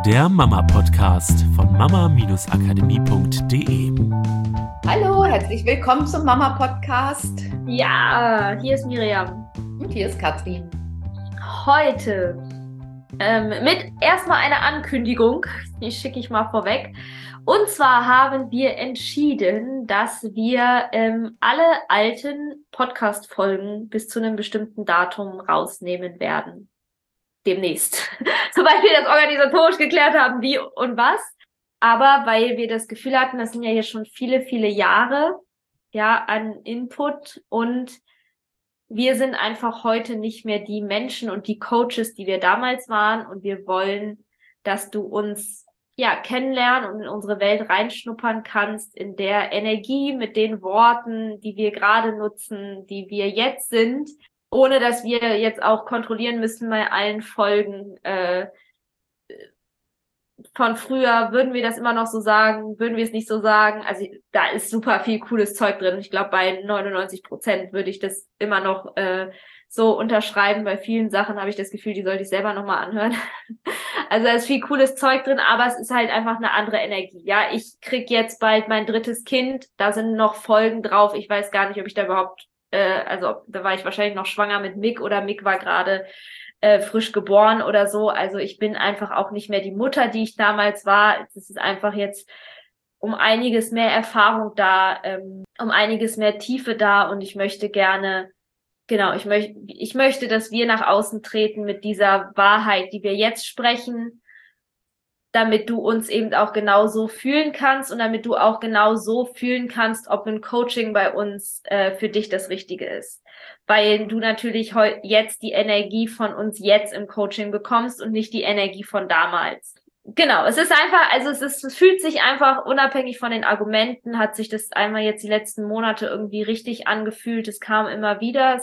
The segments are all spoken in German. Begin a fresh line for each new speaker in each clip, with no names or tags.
Der Mama-Podcast von mama-akademie.de.
Hallo, herzlich willkommen zum Mama-Podcast.
Ja, hier ist Miriam.
Und hier ist Katrin.
Heute mit erstmal einer Ankündigung, die schicke ich mal vorweg. Und zwar haben wir entschieden, dass wir alle alten Podcast-Folgen bis zu einem bestimmten Datum rausnehmen werden. Demnächst. Sobald wir das organisatorisch geklärt haben, wie und was. Aber weil wir das Gefühl hatten, das sind ja hier schon viele, viele Jahre, ja, an Input, und wir sind einfach heute nicht mehr die Menschen und die Coaches, die wir damals waren, und wir wollen, dass du uns ja kennenlernen und in unsere Welt reinschnuppern kannst, in der Energie, mit den Worten, die wir gerade nutzen, die wir jetzt sind, ohne dass wir jetzt auch kontrollieren müssen bei allen Folgen von früher. Würden wir das immer noch so sagen? Würden wir es nicht so sagen? Also da ist super viel cooles Zeug drin. Ich glaube, bei 99% würde ich das immer noch so unterschreiben. Bei vielen Sachen habe ich das Gefühl, die sollte ich selber nochmal anhören. Also da ist viel cooles Zeug drin, aber es ist halt einfach eine andere Energie. Ja, ich krieg jetzt bald mein 3. Kind. Da sind noch Folgen drauf. Ich weiß gar nicht, ob ich da überhaupt da war ich wahrscheinlich noch schwanger mit Mick, oder Mick war gerade frisch geboren oder so. Also ich bin einfach auch nicht mehr die Mutter, die ich damals war. Es ist einfach jetzt um einiges mehr Erfahrung da, um einiges mehr Tiefe da, und ich möchte gerne, genau, ich möchte, dass wir nach außen treten mit dieser Wahrheit, die wir jetzt sprechen, damit du uns eben auch genau so fühlen kannst und damit du auch genau so fühlen kannst, ob ein Coaching bei uns für dich das Richtige ist. Weil du natürlich jetzt die Energie von uns jetzt im Coaching bekommst und nicht die Energie von damals. Genau, es ist einfach, also es fühlt sich einfach, unabhängig von den Argumenten, hat sich das einmal jetzt die letzten Monate irgendwie richtig angefühlt. Es kam immer wieder,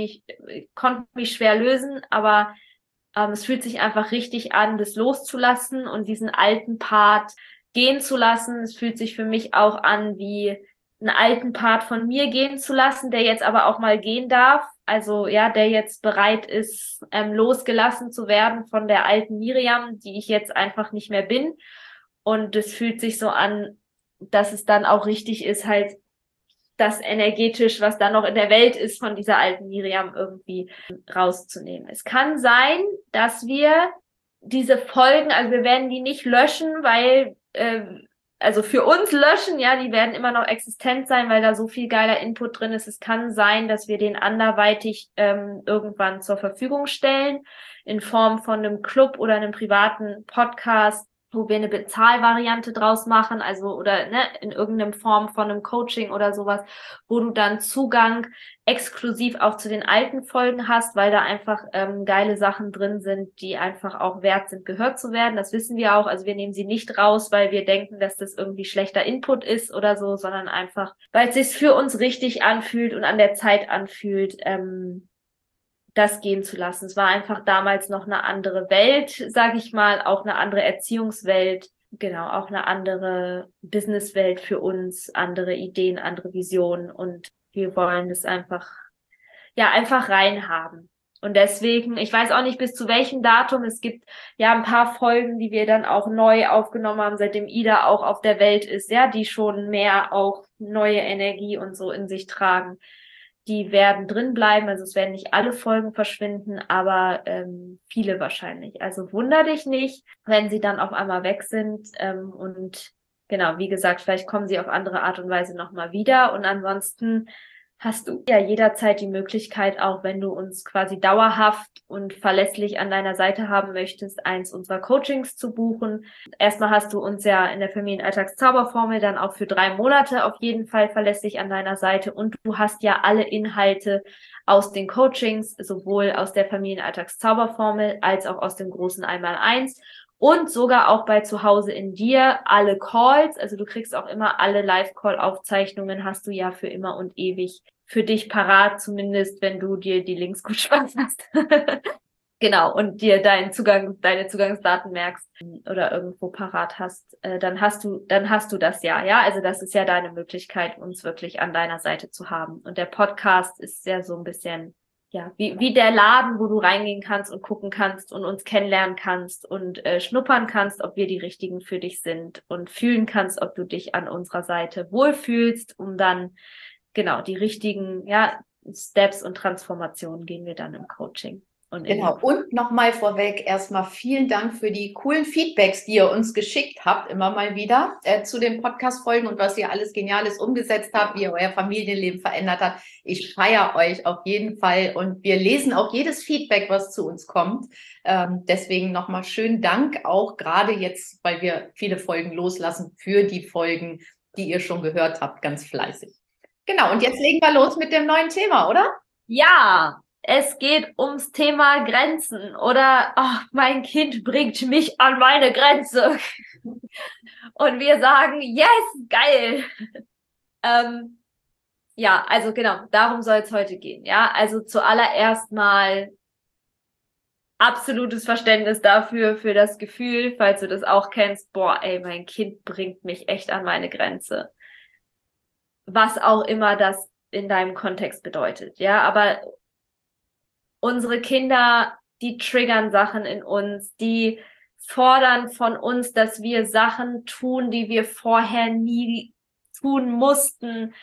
konnte mich schwer lösen, aber es fühlt sich einfach richtig an, das loszulassen und diesen alten Part gehen zu lassen. Es fühlt sich für mich auch an, wie einen alten Part von mir gehen zu lassen, der jetzt aber auch mal gehen darf. Also ja, der jetzt bereit ist, losgelassen zu werden von der alten Miriam, die ich jetzt einfach nicht mehr bin. Und es fühlt sich so an, dass es dann auch richtig ist, halt das energetisch, was da noch in der Welt ist, von dieser alten Miriam irgendwie rauszunehmen. Es kann sein, dass wir diese Folgen, also wir werden die nicht löschen, weil, also für uns löschen, ja, die werden immer noch existent sein, weil da so viel geiler Input drin ist. Es kann sein, dass wir den anderweitig irgendwann zur Verfügung stellen, in Form von einem Club oder einem privaten Podcast, wo wir eine Bezahlvariante draus machen, also oder in irgendeiner Form von einem Coaching oder sowas, wo du dann Zugang exklusiv auch zu den alten Folgen hast, weil da einfach geile Sachen drin sind, die einfach auch wert sind, gehört zu werden. Das wissen wir auch. Also wir nehmen sie nicht raus, weil wir denken, dass das irgendwie schlechter Input ist oder so, sondern einfach, weil es sich für uns richtig anfühlt und an der Zeit anfühlt, das gehen zu lassen. Es war einfach damals noch eine andere Welt, sage ich mal, auch eine andere Erziehungswelt, genau, auch eine andere Businesswelt für uns, andere Ideen, andere Visionen, und wir wollen das einfach reinhaben. Und deswegen, ich weiß auch nicht bis zu welchem Datum, es gibt ja ein paar Folgen, die wir dann auch neu aufgenommen haben, seitdem Ida auch auf der Welt ist, ja, die schon mehr auch neue Energie und so in sich tragen. Die werden drin bleiben, also es werden nicht alle Folgen verschwinden, aber viele wahrscheinlich. Also wunder dich nicht, wenn sie dann auf einmal weg sind. Und genau, wie gesagt, vielleicht kommen sie auf andere Art und Weise nochmal wieder. Und ansonsten hast du ja jederzeit die Möglichkeit, auch wenn du uns quasi dauerhaft und verlässlich an deiner Seite haben möchtest, eins unserer Coachings zu buchen. Erstmal hast du uns ja in der Familienalltagszauberformel dann auch für 3 Monate auf jeden Fall verlässlich an deiner Seite, und du hast ja alle Inhalte aus den Coachings, sowohl aus der Familienalltagszauberformel als auch aus dem großen 1x1. Und sogar auch bei Zuhause in dir alle Calls, also du kriegst auch immer alle Live-Call-Aufzeichnungen, hast du ja für immer und ewig für dich parat, zumindest wenn du dir die Links gut Spaß hast. Genau, und dir deine Zugangsdaten merkst oder irgendwo parat hast, dann hast du das ja. Also das ist ja deine Möglichkeit, uns wirklich an deiner Seite zu haben. Und der Podcast ist ja so ein bisschen wie der Laden, wo du reingehen kannst und gucken kannst und uns kennenlernen kannst und schnuppern kannst, ob wir die Richtigen für dich sind und fühlen kannst, ob du dich an unserer Seite wohlfühlst, um dann genau die richtigen Steps und Transformationen gehen wir dann im Coaching.
Genau, und nochmal vorweg erstmal vielen Dank für die coolen Feedbacks, die ihr uns geschickt habt, immer mal wieder zu den Podcast-Folgen und was ihr alles Geniales umgesetzt habt, wie ihr euer Familienleben verändert habt. Ich feiere euch auf jeden Fall und wir lesen auch jedes Feedback, was zu uns kommt. Deswegen nochmal schönen Dank, auch gerade jetzt, weil wir viele Folgen loslassen, für die Folgen, die ihr schon gehört habt, ganz fleißig. Genau, und jetzt legen wir los mit dem neuen Thema, oder?
Ja! Es geht ums Thema Grenzen oder mein Kind bringt mich an meine Grenze. Und wir sagen, yes, geil. Also genau, darum soll es heute gehen. Ja, also zuallererst mal absolutes Verständnis dafür, für das Gefühl, falls du das auch kennst, mein Kind bringt mich echt an meine Grenze. Was auch immer das in deinem Kontext bedeutet. Ja, aber unsere Kinder, die triggern Sachen in uns, die fordern von uns, dass wir Sachen tun, die wir vorher nie tun mussten.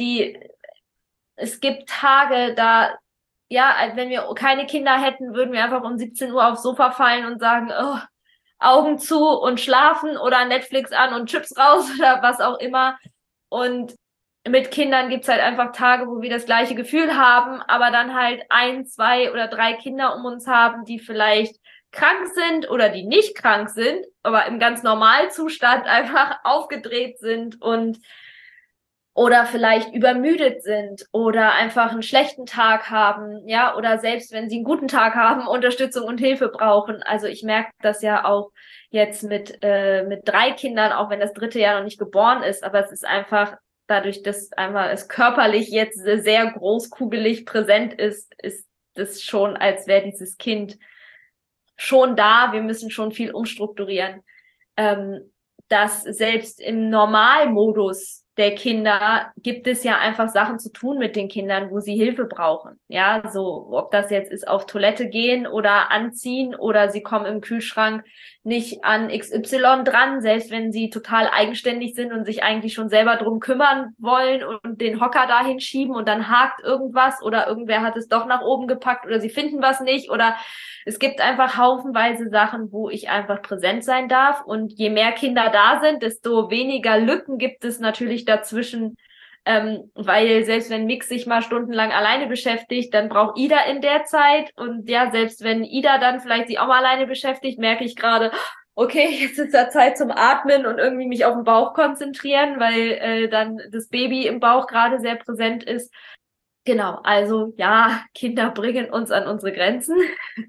Es gibt Tage, wenn wir keine Kinder hätten, würden wir einfach um 17 Uhr aufs Sofa fallen und sagen, Augen zu und schlafen oder Netflix an und Chips raus oder was auch immer. Und mit Kindern gibt's halt einfach Tage, wo wir das gleiche Gefühl haben, aber dann halt 1, 2 oder 3 Kinder um uns haben, die vielleicht krank sind oder die nicht krank sind, aber im ganz normalen Zustand einfach aufgedreht sind oder vielleicht übermüdet sind oder einfach einen schlechten Tag haben, ja, oder selbst wenn sie einen guten Tag haben, Unterstützung und Hilfe brauchen. Also ich merke das ja auch jetzt mit 3 Kindern, auch wenn das 3. Jahr noch nicht geboren ist, aber es ist einfach dadurch, dass einmal es körperlich jetzt sehr großkugelig präsent ist es schon, als wäre dieses Kind schon da. Wir müssen schon viel umstrukturieren. Dass selbst im Normalmodus der Kinder gibt es ja einfach Sachen zu tun mit den Kindern, wo sie Hilfe brauchen. Ja, so, ob das jetzt ist auf Toilette gehen oder anziehen oder sie kommen im Kühlschrank nicht an XY dran, selbst wenn sie total eigenständig sind und sich eigentlich schon selber drum kümmern wollen und den Hocker dahin schieben und dann hakt irgendwas oder irgendwer hat es doch nach oben gepackt oder sie finden was nicht oder es gibt einfach haufenweise Sachen, wo ich einfach präsent sein darf. Und je mehr Kinder da sind, desto weniger Lücken gibt es natürlich dazwischen. Weil selbst wenn Mix sich mal stundenlang alleine beschäftigt, dann braucht Ida in der Zeit. Und ja, selbst wenn Ida dann vielleicht sich auch mal alleine beschäftigt, merke ich gerade, okay, jetzt ist da Zeit zum Atmen und irgendwie mich auf den Bauch konzentrieren, weil dann das Baby im Bauch gerade sehr präsent ist. Genau, also ja, Kinder bringen uns an unsere Grenzen.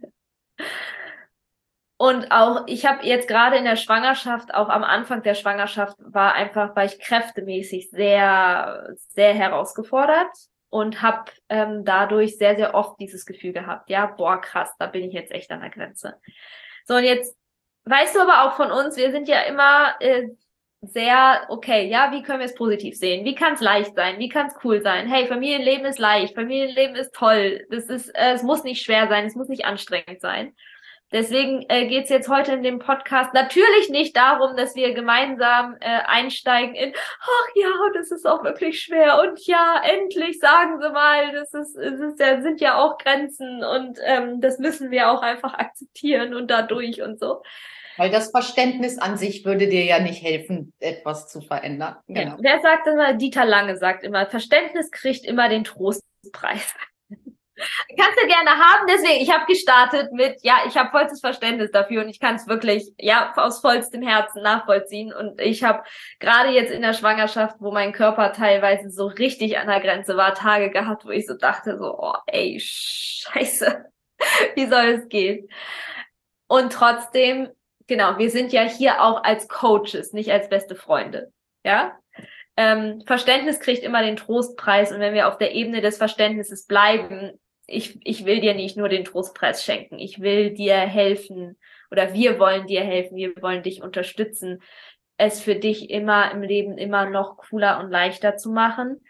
Und auch, ich habe jetzt gerade in der Schwangerschaft, auch am Anfang der Schwangerschaft, war ich kräftemäßig sehr, sehr herausgefordert und habe dadurch sehr, sehr oft dieses Gefühl gehabt, ja, krass, da bin ich jetzt echt an der Grenze. So, und jetzt weißt du aber auch von uns, wir sind ja immer sehr, okay, ja, wie können wir es positiv sehen? Wie kann es leicht sein? Wie kann es cool sein? Hey, Familienleben ist leicht, Familienleben ist toll. Es muss nicht schwer sein, es muss nicht anstrengend sein. Deswegen geht's jetzt heute in dem Podcast natürlich nicht darum, dass wir gemeinsam einsteigen in, ach ja, das ist auch wirklich schwer und ja, endlich sagen Sie mal, sind ja auch Grenzen und das müssen wir auch einfach akzeptieren und dadurch und so.
Weil das Verständnis an sich würde dir ja nicht helfen, etwas zu verändern. Genau.
Ja, wer sagt immer? Dieter Lange sagt immer, Verständnis kriegt immer den Trostpreis. Kannst du gerne haben, deswegen, ich habe gestartet mit, ja, ich habe vollstes Verständnis dafür und ich kann es wirklich, ja, aus vollstem Herzen nachvollziehen und ich habe gerade jetzt in der Schwangerschaft, wo mein Körper teilweise so richtig an der Grenze war, Tage gehabt, wo ich so dachte, so, oh, ey, scheiße, wie soll es gehen? Und trotzdem, genau, wir sind ja hier auch als Coaches, nicht als beste Freunde, ja? Verständnis kriegt immer den Trostpreis und wenn wir auf der Ebene des Verständnisses bleiben, ich will dir nicht nur den Trostpreis schenken, ich will dir helfen oder wir wollen dir helfen, wir wollen dich unterstützen, es für dich immer im Leben immer noch cooler und leichter zu machen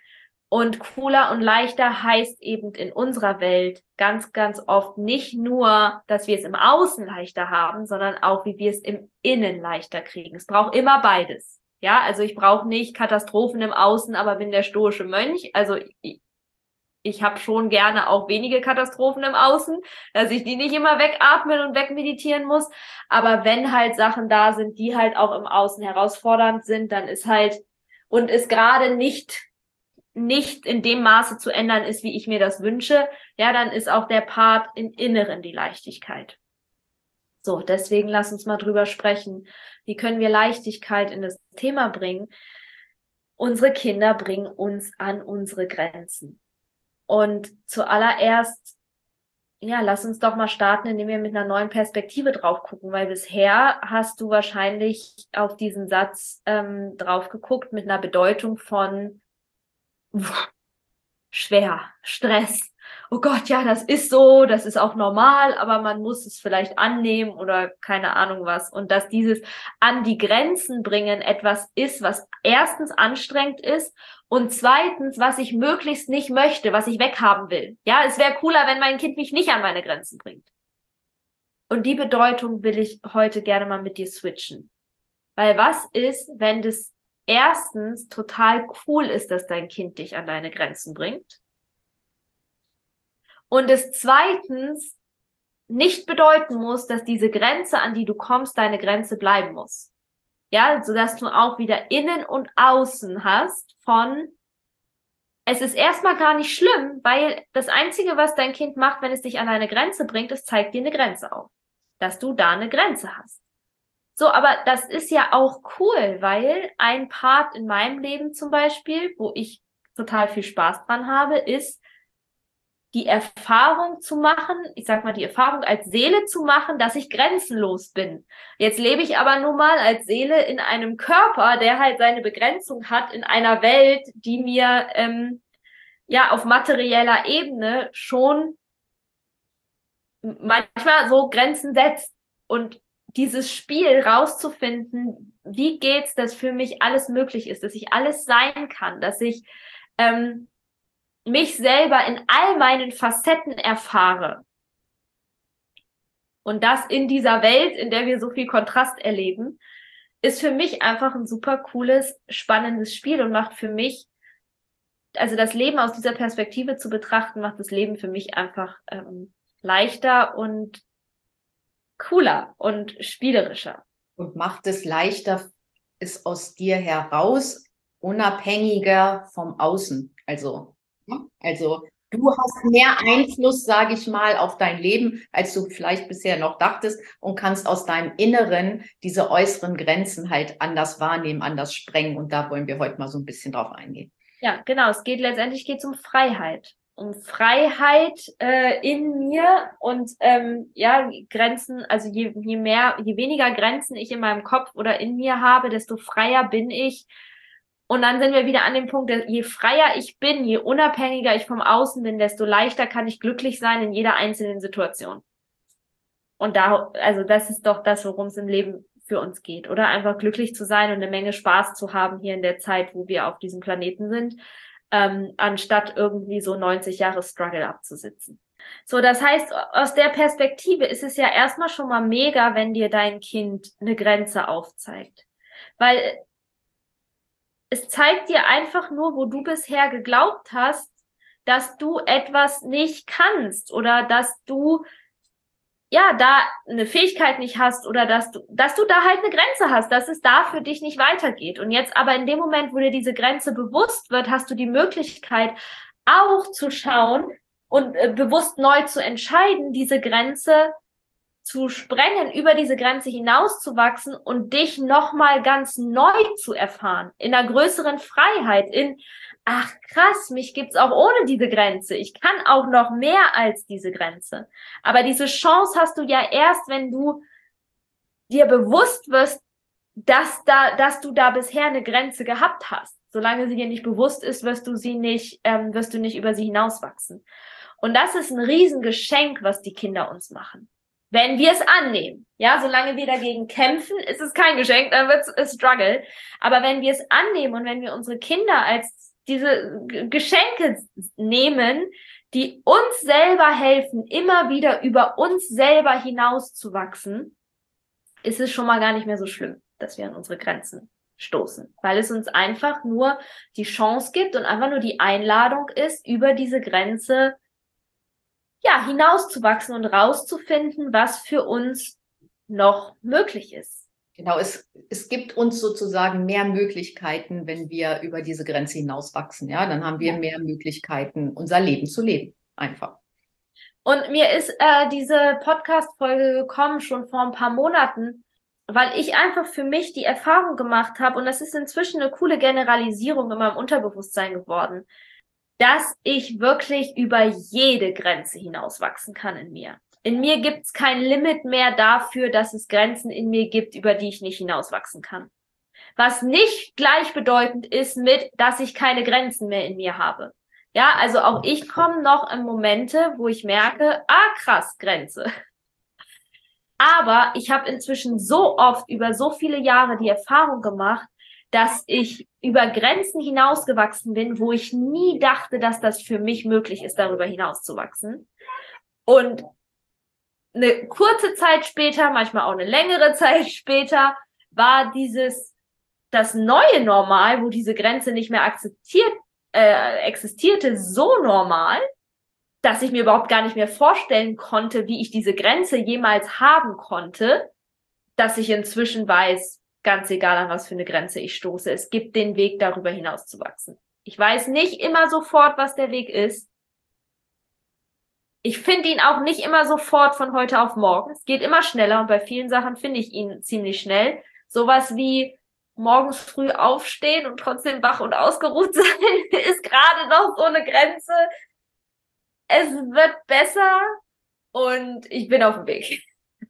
Und cooler und leichter heißt eben in unserer Welt ganz, ganz oft nicht nur, dass wir es im Außen leichter haben, sondern auch, wie wir es im Innen leichter kriegen. Es braucht immer beides. Ja, also ich brauche nicht Katastrophen im Außen, aber bin der stoische Mönch. Also ich habe schon gerne auch wenige Katastrophen im Außen, dass ich die nicht immer wegatmen und wegmeditieren muss. Aber wenn halt Sachen da sind, die halt auch im Außen herausfordernd sind, dann ist halt, und es gerade nicht in dem Maße zu ändern ist, wie ich mir das wünsche, ja, dann ist auch der Part im Inneren die Leichtigkeit. So, deswegen lass uns mal drüber sprechen. Wie können wir Leichtigkeit in das Thema bringen? Unsere Kinder bringen uns an unsere Grenzen. Und zuallererst, ja, lass uns doch mal starten, indem wir mit einer neuen Perspektive drauf gucken, weil bisher hast du wahrscheinlich auf diesen Satz drauf geguckt mit einer Bedeutung von schwer, Stress. Oh Gott, ja, das ist so, das ist auch normal, aber man muss es vielleicht annehmen oder keine Ahnung was. Und dass dieses an die Grenzen bringen etwas ist, was erstens anstrengend ist und zweitens, was ich möglichst nicht möchte, was ich weghaben will. Ja, es wäre cooler, wenn mein Kind mich nicht an meine Grenzen bringt. Und die Bedeutung will ich heute gerne mal mit dir switchen. Weil was ist, wenn das erstens total cool ist, dass dein Kind dich an deine Grenzen bringt und es zweitens nicht bedeuten muss, dass diese Grenze, an die du kommst, deine Grenze bleiben muss. Ja, sodass du auch wieder innen und außen hast von, es ist erstmal gar nicht schlimm, weil das Einzige, was dein Kind macht, wenn es dich an eine Grenze bringt, es zeigt dir eine Grenze auf, dass du da eine Grenze hast. So, aber das ist ja auch cool, weil ein Part in meinem Leben zum Beispiel, wo ich total viel Spaß dran habe, ist die Erfahrung zu machen, ich sag mal die Erfahrung als Seele zu machen, dass ich grenzenlos bin. Jetzt lebe ich aber nun mal als Seele in einem Körper, der halt seine Begrenzung hat, in einer Welt, die mir ja auf materieller Ebene schon manchmal so Grenzen setzt. Und dieses Spiel rauszufinden, wie geht's, dass für mich alles möglich ist, dass ich alles sein kann, dass ich mich selber in all meinen Facetten erfahre. Und das in dieser Welt, in der wir so viel Kontrast erleben, ist für mich einfach ein super cooles, spannendes Spiel und macht für mich, also das Leben aus dieser Perspektive zu betrachten, macht das Leben für mich einfach leichter und cooler und spielerischer.
Und macht es leichter, ist aus dir heraus unabhängiger vom Außen. Also du hast mehr Einfluss, sage ich mal, auf dein Leben, als du vielleicht bisher noch dachtest und kannst aus deinem Inneren diese äußeren Grenzen halt anders wahrnehmen, anders sprengen. Und da wollen wir heute mal so ein bisschen drauf eingehen.
Ja, genau. Es geht letztendlich um Freiheit. Um Freiheit in mir und ja, Grenzen, also je weniger Grenzen ich in meinem Kopf oder in mir habe, desto freier bin ich. Und dann sind wir wieder an dem Punkt, je freier ich bin, je unabhängiger ich vom Außen bin, desto leichter kann ich glücklich sein in jeder einzelnen Situation. Und also das ist doch das, worum es im Leben für uns geht, oder? Einfach glücklich zu sein und eine Menge Spaß zu haben hier in der Zeit, wo wir auf diesem Planeten sind, anstatt irgendwie so 90 Jahre Struggle abzusitzen. So, das heißt, aus der Perspektive ist es ja erstmal schon mal mega, wenn dir dein Kind eine Grenze aufzeigt. Weil es zeigt dir einfach nur, wo du bisher geglaubt hast, dass du etwas nicht kannst oder dass du ja da eine Fähigkeit nicht hast oder dass du da halt eine Grenze hast, dass es da für dich nicht weitergeht. Und jetzt aber in dem Moment, wo dir diese Grenze bewusst wird, hast du die Möglichkeit auch zu schauen und bewusst neu zu entscheiden, diese Grenze zu sprengen, über diese Grenze hinauszuwachsen und dich nochmal ganz neu zu erfahren, in einer größeren Freiheit, ach krass, mich gibt's auch ohne diese Grenze. Ich kann auch noch mehr als diese Grenze. Aber diese Chance hast du ja erst, wenn du dir bewusst wirst, dass du da bisher eine Grenze gehabt hast. Solange sie dir nicht bewusst ist, wirst du nicht über sie hinauswachsen. Und das ist ein Riesengeschenk, was die Kinder uns machen. Wenn wir es annehmen, ja, solange wir dagegen kämpfen, ist es kein Geschenk, dann wird es Struggle. Aber wenn wir es annehmen und wenn wir unsere Kinder als Geschenke nehmen, die uns selber helfen, immer wieder über uns selber hinauszuwachsen, ist es schon mal gar nicht mehr so schlimm, dass wir an unsere Grenzen stoßen, weil es uns einfach nur die Chance gibt und einfach nur die Einladung ist, über diese Grenze hinauszuwachsen und rauszufinden, was für uns noch möglich ist.
Genau, es gibt uns sozusagen mehr Möglichkeiten, wenn wir über diese Grenze hinauswachsen. Ja, dann haben wir mehr Möglichkeiten, unser Leben zu leben. Einfach.
Und mir ist diese Podcast-Folge gekommen schon vor ein paar Monaten, weil ich einfach für mich die Erfahrung gemacht habe, und das ist inzwischen eine coole Generalisierung in meinem Unterbewusstsein geworden, dass ich wirklich über jede Grenze hinauswachsen kann in mir. In mir gibt's kein Limit mehr dafür, dass es Grenzen in mir gibt, über die ich nicht hinauswachsen kann. Was nicht gleichbedeutend ist mit, dass ich keine Grenzen mehr in mir habe. Ja, also auch ich komme noch in Momente, wo ich merke, krass, Grenze. Aber ich habe inzwischen so oft über so viele Jahre die Erfahrung gemacht, dass ich über Grenzen hinausgewachsen bin, wo ich nie dachte, dass das für mich möglich ist, darüber hinauszuwachsen. Und eine kurze Zeit später, manchmal auch eine längere Zeit später, war das neue Normal, wo diese Grenze nicht mehr existierte, so normal, dass ich mir überhaupt gar nicht mehr vorstellen konnte, wie ich diese Grenze jemals haben konnte, dass ich inzwischen weiß, ganz egal an was für eine Grenze ich stoße, es gibt den Weg, darüber hinaus zu wachsen. Ich weiß nicht immer sofort, was der Weg ist. Ich finde ihn auch nicht immer sofort von heute auf morgen. Es geht immer schneller und bei vielen Sachen finde ich ihn ziemlich schnell. Sowas wie morgens früh aufstehen und trotzdem wach und ausgeruht sein, ist gerade noch so eine Grenze. Es wird besser und ich bin auf dem Weg.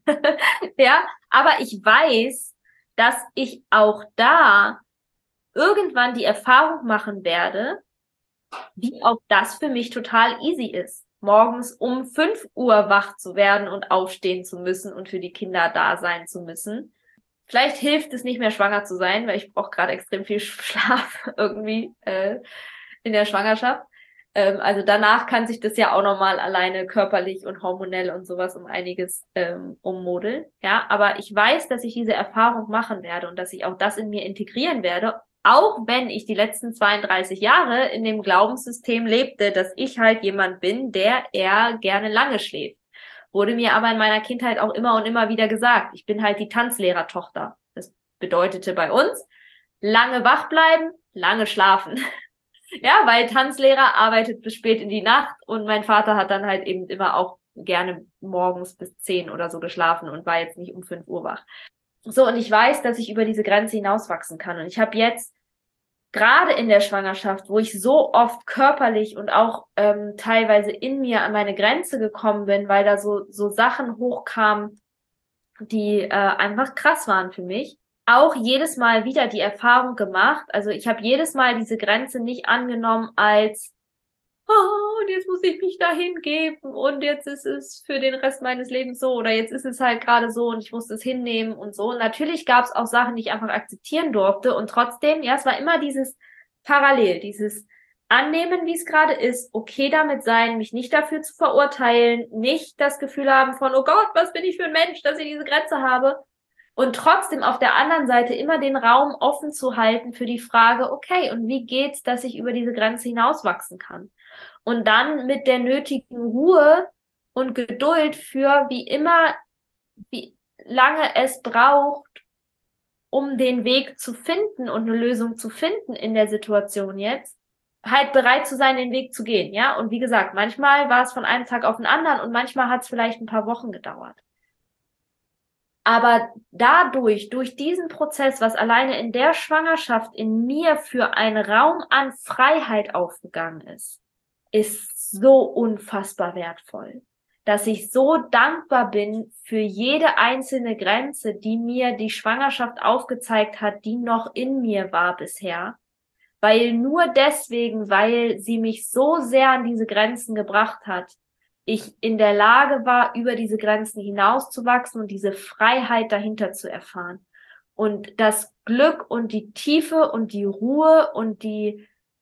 Ja, aber ich weiß, dass ich auch da irgendwann die Erfahrung machen werde, wie auch das für mich total easy ist, morgens um 5 Uhr wach zu werden und aufstehen zu müssen und für die Kinder da sein zu müssen. Vielleicht hilft es nicht mehr, schwanger zu sein, weil ich brauche gerade extrem viel Schlaf irgendwie in der Schwangerschaft. Also danach kann sich das ja auch nochmal alleine körperlich und hormonell und sowas um einiges ummodeln. Ja, aber ich weiß, dass ich diese Erfahrung machen werde und dass ich auch das in mir integrieren werde, auch wenn ich die letzten 32 Jahre in dem Glaubenssystem lebte, dass ich halt jemand bin, der eher gerne lange schläft. Wurde mir aber in meiner Kindheit auch immer und immer wieder gesagt, ich bin halt die Tanzlehrertochter. Das bedeutete bei uns, lange wach bleiben, lange schlafen. Ja, weil Tanzlehrer arbeitet bis spät in die Nacht und mein Vater hat dann halt eben immer auch gerne morgens bis 10 oder so geschlafen und war jetzt nicht um 5 Uhr wach. So, und ich weiß, dass ich über diese Grenze hinauswachsen kann. Und ich habe jetzt gerade in der Schwangerschaft, wo ich so oft körperlich und auch teilweise in mir an meine Grenze gekommen bin, weil da so Sachen hochkamen, die einfach krass waren für mich, auch jedes Mal wieder die Erfahrung gemacht. Also ich habe jedes Mal diese Grenze nicht angenommen als und jetzt muss ich mich da hingeben und jetzt ist es für den Rest meines Lebens so oder jetzt ist es halt gerade so und ich muss es hinnehmen und so. Und natürlich gab es auch Sachen, die ich einfach akzeptieren durfte und trotzdem, ja, es war immer dieses Parallel, dieses annehmen, wie es gerade ist, okay damit sein, mich nicht dafür zu verurteilen, nicht das Gefühl haben von, oh Gott, was bin ich für ein Mensch, dass ich diese Grenze habe. Und trotzdem auf der anderen Seite immer den Raum offen zu halten für die Frage, okay, und wie geht's, dass ich über diese Grenze hinauswachsen kann? Und dann mit der nötigen Ruhe und Geduld für wie lange es braucht, um den Weg zu finden und eine Lösung zu finden in der Situation jetzt, halt bereit zu sein, den Weg zu gehen, ja? Und wie gesagt, manchmal war es von einem Tag auf den anderen und manchmal hat es vielleicht ein paar Wochen gedauert. Aber durch diesen Prozess, was alleine in der Schwangerschaft in mir für einen Raum an Freiheit aufgegangen ist so unfassbar wertvoll, dass ich so dankbar bin für jede einzelne Grenze, die mir die Schwangerschaft aufgezeigt hat, die noch in mir war bisher, weil nur deswegen, weil sie mich so sehr an diese Grenzen gebracht hat, ich in der Lage war, über diese Grenzen hinauszuwachsen und diese Freiheit dahinter zu erfahren. Und das Glück und die Tiefe und die Ruhe und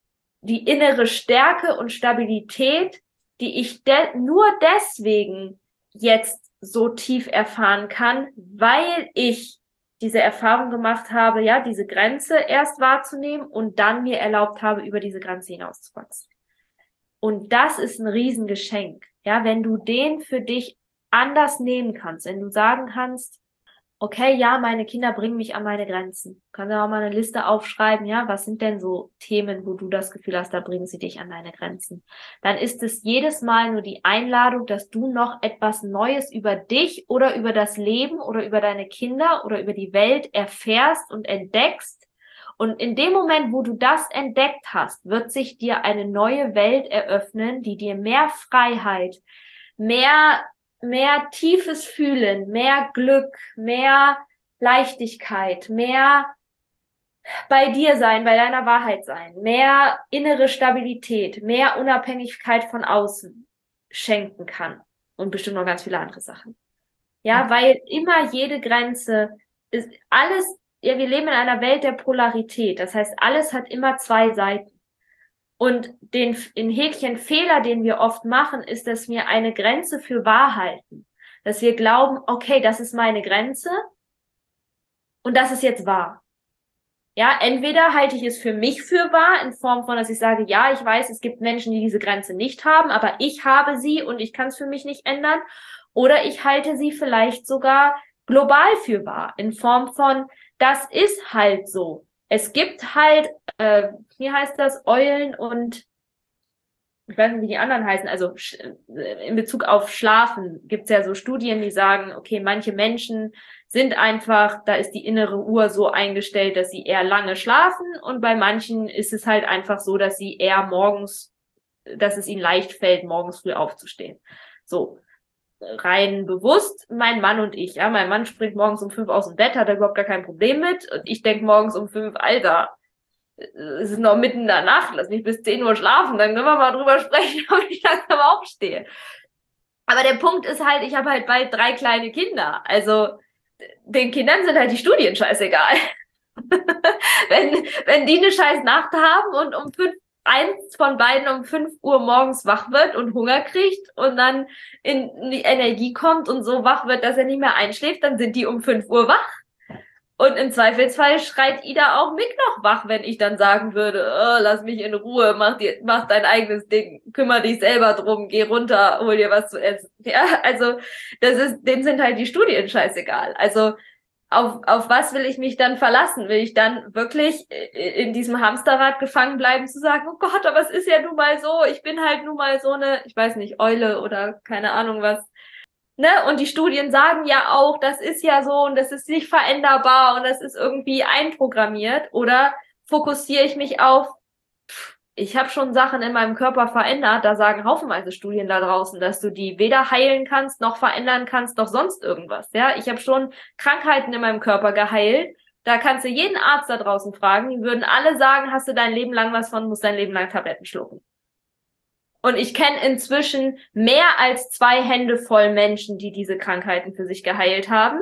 die innere Stärke und Stabilität, die ich nur deswegen jetzt so tief erfahren kann, weil ich diese Erfahrung gemacht habe, ja, diese Grenze erst wahrzunehmen und dann mir erlaubt habe, über diese Grenze hinauszuwachsen. Und das ist ein Riesengeschenk, ja, wenn du den für dich anders nehmen kannst, wenn du sagen kannst, okay, ja, meine Kinder bringen mich an meine Grenzen. Kannst du auch mal eine Liste aufschreiben, ja, was sind denn so Themen, wo du das Gefühl hast, da bringen sie dich an deine Grenzen. Dann ist es jedes Mal nur die Einladung, dass du noch etwas Neues über dich oder über das Leben oder über deine Kinder oder über die Welt erfährst und entdeckst. Und in dem Moment, wo du das entdeckt hast, wird sich dir eine neue Welt eröffnen, die dir mehr Freiheit, mehr tiefes Fühlen, mehr Glück, mehr Leichtigkeit, mehr bei dir sein, bei deiner Wahrheit sein, mehr innere Stabilität, mehr Unabhängigkeit von außen schenken kann. Und bestimmt noch ganz viele andere Sachen. Ja, weil immer jede Grenze ist alles, ja, wir leben in einer Welt der Polarität. Das heißt, alles hat immer zwei Seiten. Und in Häkchen Fehler, den wir oft machen, ist, dass wir eine Grenze für wahr halten. Dass wir glauben, okay, das ist meine Grenze und das ist jetzt wahr. Ja, entweder halte ich es für mich für wahr, in Form von, dass ich sage, ja, ich weiß, es gibt Menschen, die diese Grenze nicht haben, aber ich habe sie und ich kann es für mich nicht ändern. Oder ich halte sie vielleicht sogar global für wahr, in Form von, das ist halt so. Es gibt halt, wie heißt das, Eulen und, ich weiß nicht, wie die anderen heißen, also in Bezug auf Schlafen gibt's ja so Studien, die sagen, okay, manche Menschen sind einfach, da ist die innere Uhr so eingestellt, dass sie eher lange schlafen und bei manchen ist es halt einfach so, dass sie eher morgens, dass es ihnen leicht fällt, morgens früh aufzustehen. So. Rein bewusst, mein Mann und ich, ja, mein Mann springt morgens um 5 aus dem Bett, hat er überhaupt gar kein Problem mit und ich denke morgens um 5, Alter, es ist noch mitten in der Nacht, lass mich bis 10 Uhr schlafen, dann können wir mal drüber sprechen, ob ich langsam aufstehe. Aber der Punkt ist halt, ich habe halt bald 3 kleine Kinder, also den Kindern sind halt die Studien scheißegal. wenn die eine scheiß Nacht haben und eins von beiden um 5 Uhr morgens wach wird und Hunger kriegt und dann in die Energie kommt und so wach wird, dass er nicht mehr einschläft, dann sind die um 5 Uhr wach. Und im Zweifelsfall schreit Ida auch mich noch wach, wenn ich dann sagen würde, oh, lass mich in Ruhe, mach dein eigenes Ding, kümmere dich selber drum, geh runter, hol dir was zu essen. Ja, also dem sind halt die Studien scheißegal. Also auf was will ich mich dann verlassen? Will ich dann wirklich in diesem Hamsterrad gefangen bleiben, zu sagen, oh Gott, aber es ist ja nun mal so, ich bin halt nun mal so eine, ich weiß nicht, Eule oder keine Ahnung was. Ne? Und die Studien sagen ja auch, das ist ja so und das ist nicht veränderbar und das ist irgendwie einprogrammiert. Oder fokussiere ich mich auf, ich habe schon Sachen in meinem Körper verändert, da sagen haufenweise Studien da draußen, dass du die weder heilen kannst, noch verändern kannst, noch sonst irgendwas. Ja, ich habe schon Krankheiten in meinem Körper geheilt. Da kannst du jeden Arzt da draußen fragen, die würden alle sagen, hast du dein Leben lang was von, musst dein Leben lang Tabletten schlucken. Und ich kenne inzwischen mehr als 2 Hände voll Menschen, die diese Krankheiten für sich geheilt haben.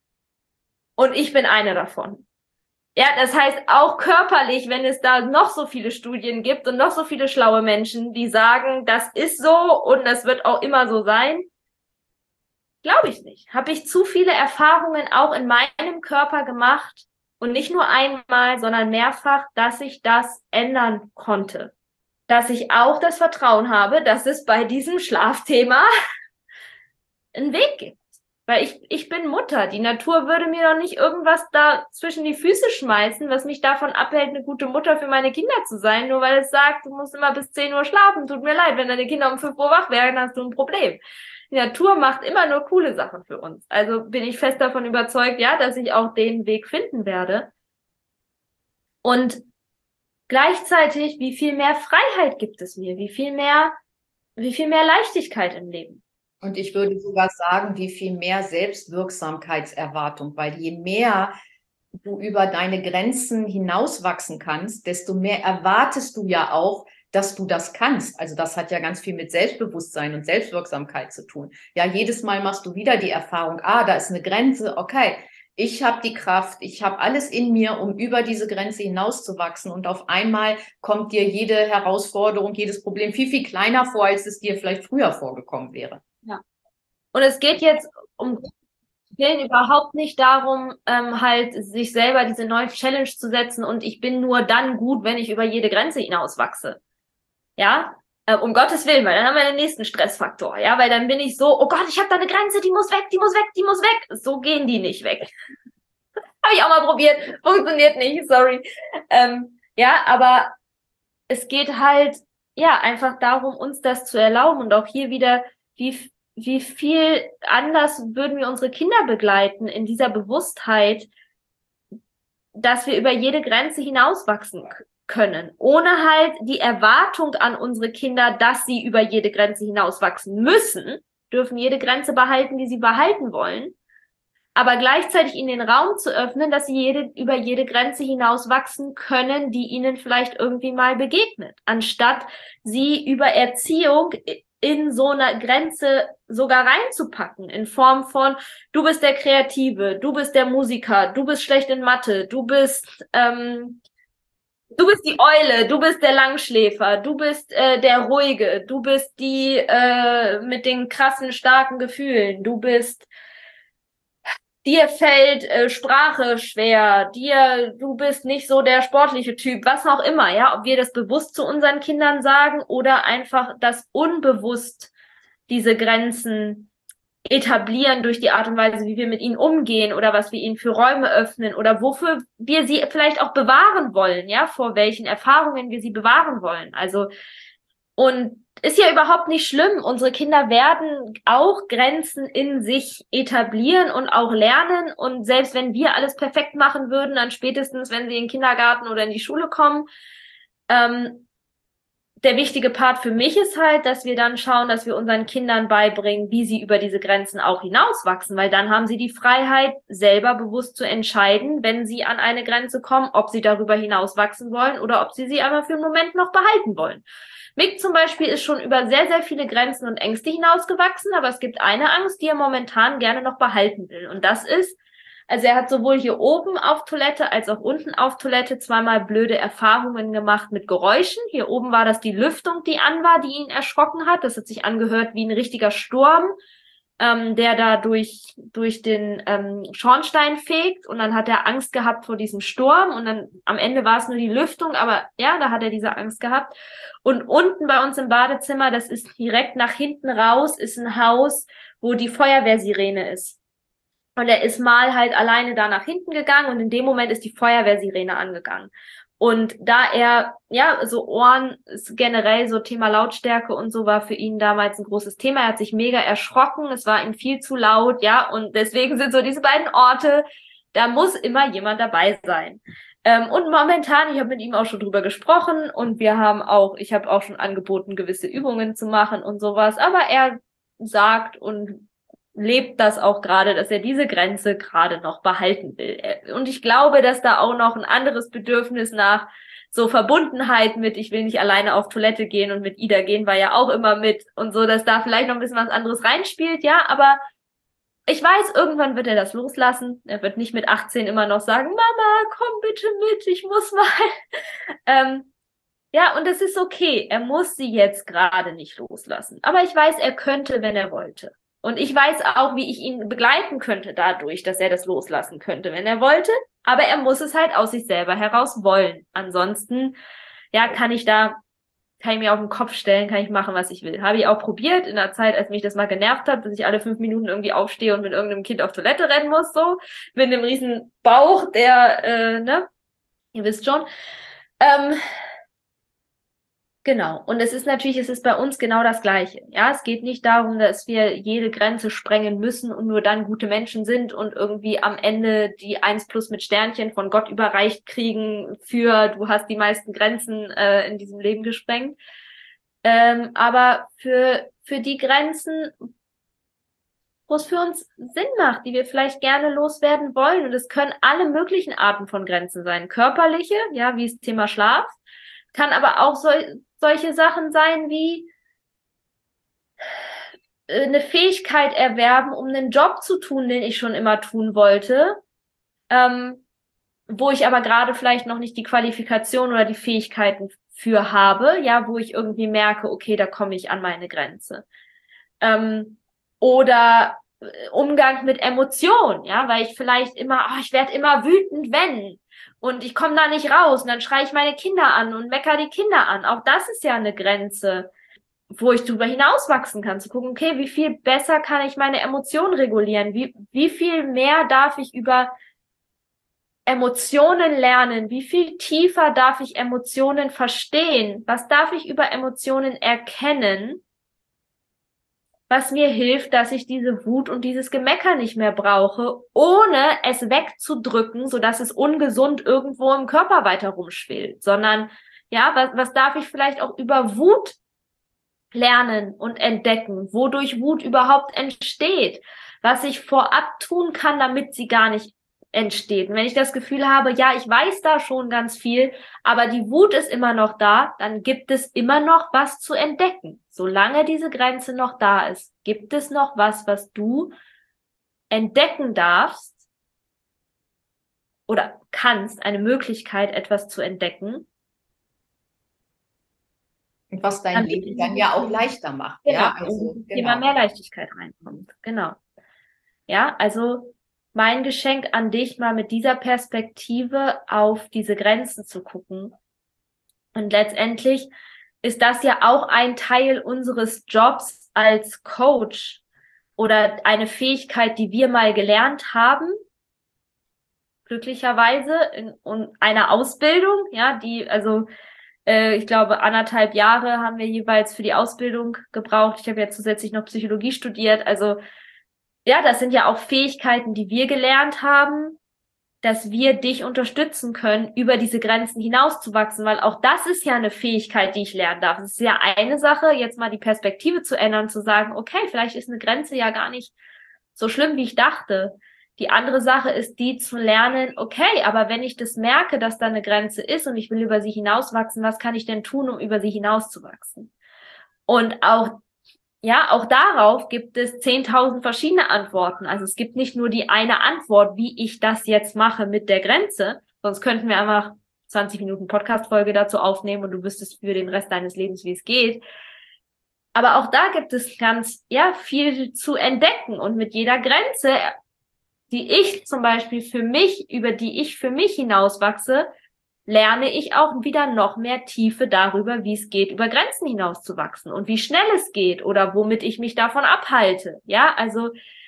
Und ich bin eine davon. Ja, das heißt auch körperlich, wenn es da noch so viele Studien gibt und noch so viele schlaue Menschen, die sagen, das ist so und das wird auch immer so sein, glaube ich nicht. Habe ich zu viele Erfahrungen auch in meinem Körper gemacht und nicht nur einmal, sondern mehrfach, dass ich das ändern konnte. Dass ich auch das Vertrauen habe, dass es bei diesem Schlafthema einen Weg gibt. Weil ich bin Mutter. Die Natur würde mir doch nicht irgendwas da zwischen die Füße schmeißen, was mich davon abhält, eine gute Mutter für meine Kinder zu sein, nur weil es sagt, du musst immer bis 10 Uhr schlafen. Tut mir leid, wenn deine Kinder um 5 Uhr wach werden, hast du ein Problem. Die Natur macht immer nur coole Sachen für uns. Also bin ich fest davon überzeugt, ja, dass ich auch den Weg finden werde. Und gleichzeitig, wie viel mehr Freiheit gibt es mir? Wie viel mehr Leichtigkeit im Leben?
Und ich würde sogar sagen, wie viel mehr Selbstwirksamkeitserwartung, weil je mehr du über deine Grenzen hinauswachsen kannst, desto mehr erwartest du ja auch, dass du das kannst. Also das hat ja ganz viel mit Selbstbewusstsein und Selbstwirksamkeit zu tun. Ja, jedes Mal machst du wieder die Erfahrung, da ist eine Grenze, okay, ich habe die Kraft, ich habe alles in mir, um über diese Grenze hinauszuwachsen. Und auf einmal kommt dir jede Herausforderung, jedes Problem viel, viel kleiner vor, als es dir vielleicht früher vorgekommen wäre.
Ja. Und es geht jetzt um Willen überhaupt nicht darum, halt sich selber diese neue Challenge zu setzen und ich bin nur dann gut, wenn ich über jede Grenze hinauswachse. Ja, um Gottes Willen, weil dann haben wir den nächsten Stressfaktor. Ja, weil dann bin ich so, oh Gott, ich habe da eine Grenze, die muss weg, die muss weg, die muss weg. So gehen die nicht weg. Habe ich auch mal probiert, funktioniert nicht, sorry. Ja, aber es geht halt, ja, einfach darum, uns das zu erlauben und auch hier wieder, wie viel anders würden wir unsere Kinder begleiten in dieser Bewusstheit, dass wir über jede Grenze hinauswachsen können, ohne halt die Erwartung an unsere Kinder, dass sie über jede Grenze hinauswachsen müssen, dürfen jede Grenze behalten, die sie behalten wollen, aber gleichzeitig ihnen den Raum zu öffnen, dass sie über jede Grenze hinauswachsen können, die ihnen vielleicht irgendwie mal begegnet, anstatt sie über Erziehung in so einer Grenze sogar reinzupacken, in Form von, du bist der Kreative, du bist der Musiker, du bist schlecht in Mathe, du bist die Eule, du bist der Langschläfer, du bist der Ruhige, du bist die mit den krassen, starken Gefühlen, dir fällt Sprache schwer, du bist nicht so der sportliche Typ, was auch immer, ja, ob wir das bewusst zu unseren Kindern sagen oder einfach das unbewusst diese Grenzen etablieren durch die Art und Weise, wie wir mit ihnen umgehen oder was wir ihnen für Räume öffnen oder wofür wir sie vielleicht auch bewahren wollen, ja, vor welchen Erfahrungen wir sie bewahren wollen. Also, und ist ja überhaupt nicht schlimm. Unsere Kinder werden auch Grenzen in sich etablieren und auch lernen. Und selbst wenn wir alles perfekt machen würden, dann spätestens, wenn sie in den Kindergarten oder in die Schule kommen, der wichtige Part für mich ist halt, dass wir dann schauen, dass wir unseren Kindern beibringen, wie sie über diese Grenzen auch hinauswachsen, weil dann haben sie die Freiheit, selber bewusst zu entscheiden, wenn sie an eine Grenze kommen, ob sie darüber hinauswachsen wollen oder ob sie einmal für einen Moment noch behalten wollen. Mick zum Beispiel ist schon über sehr, sehr viele Grenzen und Ängste hinausgewachsen, aber es gibt eine Angst, die er momentan gerne noch behalten will. Und das ist, also er hat sowohl hier oben auf Toilette als auch unten auf Toilette zweimal blöde Erfahrungen gemacht mit Geräuschen. Hier oben war das die Lüftung, die an war, die ihn erschrocken hat. Das hat sich angehört wie ein richtiger Sturm, der da durch den Schornstein fegt. Und dann hat er Angst gehabt vor diesem Sturm. Und dann am Ende war es nur die Lüftung, aber ja, da hat er diese Angst gehabt. Und unten bei uns im Badezimmer, das ist direkt nach hinten raus, ist ein Haus, wo die Feuerwehrsirene ist. Und er ist mal halt alleine da nach hinten gegangen und in dem Moment ist die Feuerwehrsirene angegangen. Und da er, ja, so Ohren ist generell so Thema Lautstärke und so war für ihn damals ein großes Thema. Er hat sich mega erschrocken, es war ihm viel zu laut, ja, und deswegen sind so diese beiden Orte, da muss immer jemand dabei sein. Und momentan, ich habe mit ihm auch schon drüber gesprochen und ich habe auch schon angeboten, gewisse Übungen zu machen und sowas, aber er sagt und lebt das auch gerade, dass er diese Grenze gerade noch behalten will. Und ich glaube, dass da auch noch ein anderes Bedürfnis nach so Verbundenheit mit, ich will nicht alleine auf Toilette gehen und mit Ida gehen, war ja auch immer mit und so, dass da vielleicht noch ein bisschen was anderes reinspielt, ja, aber ich weiß, irgendwann wird er das loslassen. Er wird nicht mit 18 immer noch sagen, Mama, komm bitte mit, ich muss mal. Ja, und das ist okay. Er muss sie jetzt gerade nicht loslassen. Aber ich weiß, er könnte, wenn er wollte. Und ich weiß auch, wie ich ihn begleiten könnte dadurch, dass er das loslassen könnte, wenn er wollte. Aber er muss es halt aus sich selber heraus wollen. Ansonsten, ja, kann ich mir auf den Kopf stellen, kann ich machen, was ich will. Habe ich auch probiert in der Zeit, als mich das mal genervt hat, dass ich alle 5 Minuten irgendwie aufstehe und mit irgendeinem Kind auf Toilette rennen muss, so. Mit einem riesen Bauch, ihr wisst schon. Genau. Und es ist bei uns genau das Gleiche. Ja, es geht nicht darum, dass wir jede Grenze sprengen müssen und nur dann gute Menschen sind und irgendwie am Ende die 1+ mit Sternchen von Gott überreicht kriegen für du hast die meisten Grenzen in diesem Leben gesprengt. Aber für die Grenzen, wo es für uns Sinn macht, die wir vielleicht gerne loswerden wollen. Und es können alle möglichen Arten von Grenzen sein. Körperliche, ja, wie das Thema Schlaf. Kann aber auch solche Sachen sein wie eine Fähigkeit erwerben, um einen Job zu tun, den ich schon immer tun wollte. wo ich aber gerade vielleicht noch nicht die Qualifikation oder die Fähigkeiten für habe, ja, wo ich irgendwie merke, okay, da komme ich an meine Grenze. Oder Umgang mit Emotionen, ja, weil ich vielleicht immer, ich werde immer wütend, wenn, und ich komme da nicht raus und dann schreie ich meine Kinder an und meckere die Kinder an. Auch das ist ja eine Grenze, wo ich drüber hinauswachsen kann, zu gucken, okay, wie viel besser kann ich meine Emotionen regulieren? Wie viel mehr darf ich über Emotionen lernen? Wie viel tiefer darf ich Emotionen verstehen? Was darf ich über Emotionen erkennen, was mir hilft, dass ich diese Wut und dieses Gemecker nicht mehr brauche, ohne es wegzudrücken, sodass es ungesund irgendwo im Körper weiter rumschwillt, sondern, ja, was darf ich vielleicht auch über Wut lernen und entdecken, wodurch Wut überhaupt entsteht, was ich vorab tun kann, damit sie gar nicht entsteht. Und wenn ich das Gefühl habe, ja, ich weiß da schon ganz viel, aber die Wut ist immer noch da, dann gibt es immer noch was zu entdecken. Solange diese Grenze noch da ist, gibt es noch was du entdecken darfst oder kannst, eine Möglichkeit, etwas zu entdecken.
Und was dein Leben dann ja auch leichter macht.
Genau,
Ja, also,
immer mehr Leichtigkeit reinkommt. Genau. Ja, also mein Geschenk an dich, mal mit dieser Perspektive auf diese Grenzen zu gucken. Und letztendlich ist das ja auch ein Teil unseres Jobs als Coach oder eine Fähigkeit, die wir mal gelernt haben, glücklicherweise in einer Ausbildung, ja, ich glaube, 1,5 Jahre haben wir jeweils für die Ausbildung gebraucht. Ich habe ja zusätzlich noch Psychologie studiert. Also ja, das sind ja auch Fähigkeiten, die wir gelernt haben, dass wir dich unterstützen können, über diese Grenzen hinauszuwachsen, weil auch das ist ja eine Fähigkeit, die ich lernen darf. Es ist ja eine Sache, jetzt mal die Perspektive zu ändern, zu sagen, okay, vielleicht ist eine Grenze ja gar nicht so schlimm, wie ich dachte. Die andere Sache ist die zu lernen, okay, aber wenn ich das merke, dass da eine Grenze ist und ich will über sie hinauswachsen, was kann ich denn tun, um über sie hinauszuwachsen? Und auch darauf gibt es 10.000 verschiedene Antworten. Also es gibt nicht nur die eine Antwort, wie ich das jetzt mache mit der Grenze, sonst könnten wir einfach 20 Minuten Podcast-Folge dazu aufnehmen und du wüsstest für den Rest deines Lebens, wie es geht. Aber auch da gibt es viel zu entdecken und mit jeder Grenze, die ich zum Beispiel über die ich für mich hinauswachse, lerne ich auch wieder noch mehr Tiefe darüber, wie es geht, über Grenzen hinauszuwachsen und wie schnell es geht oder womit ich mich davon abhalte. Ja, also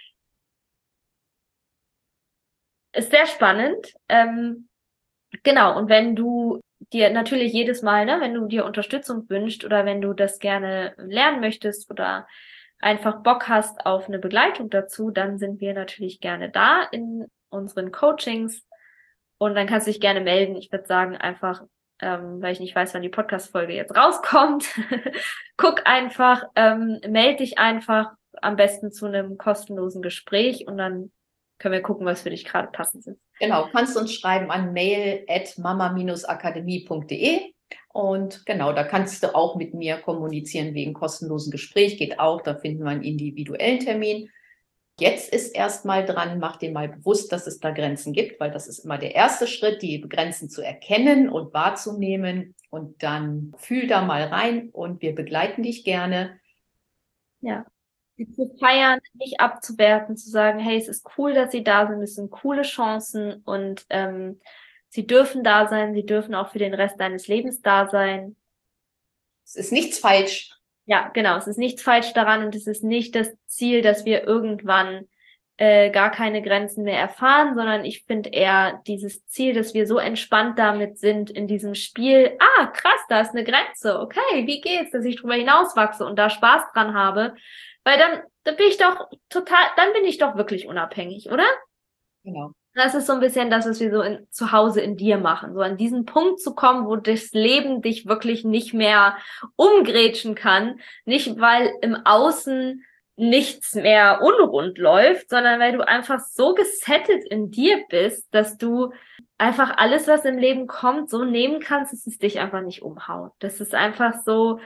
ist sehr spannend. Genau, und wenn du dir natürlich jedes Mal, wenn du dir Unterstützung wünschst oder wenn du das gerne lernen möchtest oder einfach Bock hast auf eine Begleitung dazu, dann sind wir natürlich gerne da in unseren Coachings. Und dann kannst du dich gerne melden. Ich würde sagen, einfach, weil ich nicht weiß, wann die Podcast-Folge jetzt rauskommt, guck einfach, melde dich einfach am besten zu einem kostenlosen Gespräch und dann können wir gucken, was für dich gerade passend ist.
Genau, kannst du uns schreiben an mail@mama-akademie.de und genau, da kannst du auch mit mir kommunizieren wegen kostenlosen Gespräch, geht auch, da finden wir einen individuellen Termin. Jetzt ist erstmal dran, mach dir mal bewusst, dass es da Grenzen gibt, weil das ist immer der erste Schritt, die Grenzen zu erkennen und wahrzunehmen. Und dann fühl da mal rein und wir begleiten dich gerne.
Ja, sie zu feiern, nicht abzuwerten, zu sagen, hey, es ist cool, dass sie da sind, es sind coole Chancen und sie dürfen da sein, sie dürfen auch für den Rest deines Lebens da sein.
Es ist nichts falsch.
Ja, genau. Es ist nichts falsch daran und es ist nicht das Ziel, dass wir irgendwann gar keine Grenzen mehr erfahren, sondern ich finde eher dieses Ziel, dass wir so entspannt damit sind in diesem Spiel. Ah, krass, da ist eine Grenze. Okay, wie geht's, dass ich drüber hinauswachse und da Spaß dran habe? Weil dann bin ich doch wirklich unabhängig, oder?
Genau.
Das ist so ein bisschen das, was wir so zu Hause in dir machen. So an diesen Punkt zu kommen, wo das Leben dich wirklich nicht mehr umgrätschen kann. Nicht, weil im Außen nichts mehr unrund läuft, sondern weil du einfach so gesettet in dir bist, dass du einfach alles, was im Leben kommt, so nehmen kannst, dass es dich einfach nicht umhaut. Das ist einfach so,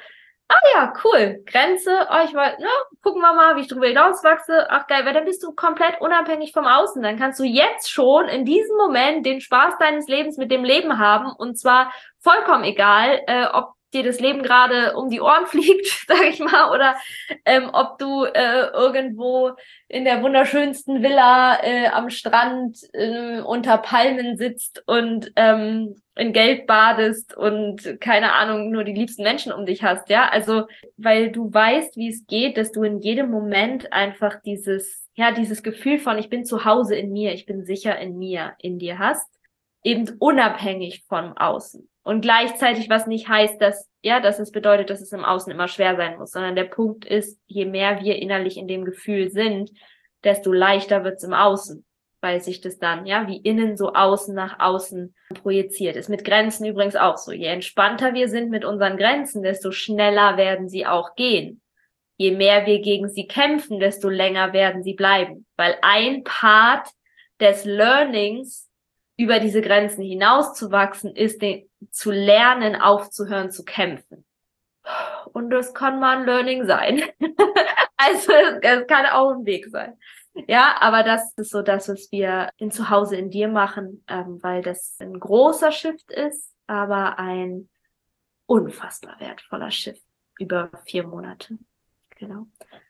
ja, cool, Grenze, ich wollte, gucken wir mal, wie ich drüber hinauswachse. Ach geil, weil dann bist du komplett unabhängig vom Außen. Dann kannst du jetzt schon in diesem Moment den Spaß deines Lebens mit dem Leben haben und zwar vollkommen egal, ob dir das Leben gerade um die Ohren fliegt, sag ich mal, oder ob du irgendwo in der wunderschönsten Villa am Strand unter Palmen sitzt und in Geld badest und keine Ahnung, nur die liebsten Menschen um dich hast, ja, also weil du weißt, wie es geht, dass du in jedem Moment einfach dieses Gefühl von ich bin zu Hause in mir, ich bin sicher in mir, in dir hast, eben unabhängig vom Außen. Und gleichzeitig, was nicht heißt, dass es bedeutet, dass es im Außen immer schwer sein muss, sondern der Punkt ist, je mehr wir innerlich in dem Gefühl sind, desto leichter wird's im Außen, weil sich das dann, wie innen so außen nach außen projiziert ist. Mit Grenzen übrigens auch so. Je entspannter wir sind mit unseren Grenzen, desto schneller werden sie auch gehen. Je mehr wir gegen sie kämpfen, desto länger werden sie bleiben. Weil ein Part des Learnings über diese Grenzen hinauszuwachsen, ist zu lernen, aufzuhören zu kämpfen. Und das kann mal ein Learning sein. Also es kann auch ein Weg sein. Ja, aber das ist so das, was wir in Zuhause in dir machen, weil das ein großer Shift ist, aber ein unfassbar wertvoller Shift über 4 Monate. Genau.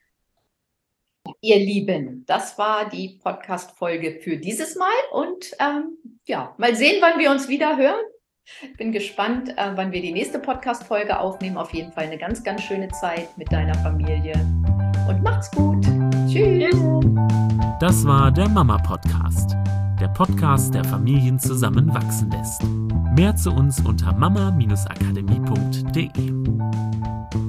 Ihr Lieben, das war die Podcast-Folge für dieses Mal und mal sehen, wann wir uns wieder hören. Bin gespannt, wann wir die nächste Podcast-Folge aufnehmen. Auf jeden Fall eine ganz, ganz schöne Zeit mit deiner Familie und macht's gut. Tschüss.
Das war der Mama-Podcast. Der Podcast, der Familien zusammenwachsen lässt. Mehr zu uns unter mama-akademie.de.